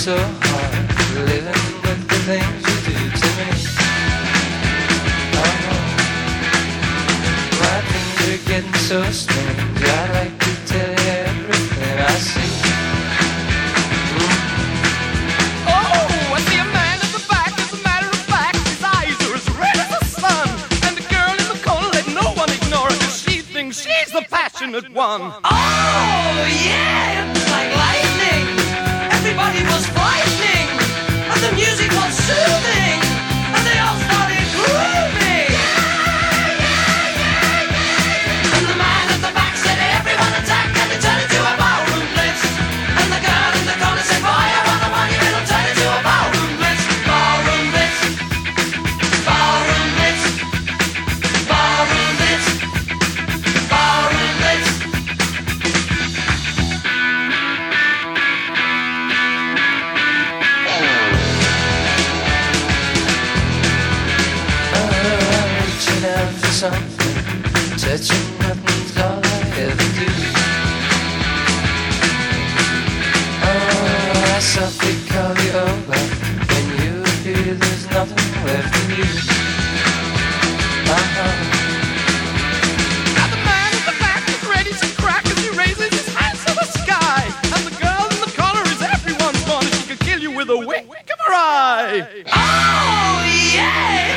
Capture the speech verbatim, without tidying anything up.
so hard living with the things you do to me. Oh, my things are getting so strange. I'd like to tell you everything I see. Mm. Oh, I see a man at the back. As a matter of fact, his eyes are as red as the sun. And the girl in the corner, let no one ignore her, 'cause she thinks she's the passionate one. Oh, yeah, it was like lightning. Everybody was frightening, and the music was soothing, and they all started grooving. And the man at the back said, everyone attack, and it turned into a ballroom blitz. And the girl in the corner said, fire on the money, it'll turn into a ballroom blitz. Ballroom blitz, ballroom blitz, ballroom blitz, ballroom blitz. Reaching out for something, touching nothing's all I ever do. Oh, I softly call you over. When you appear, there's nothing left of you. Uh-huh. Now the man at the back is ready to crack as he raises his hands to the sky. And the girl in the corner is everyone's fun. She could kill you with a wink of her eye. Oh, yeah!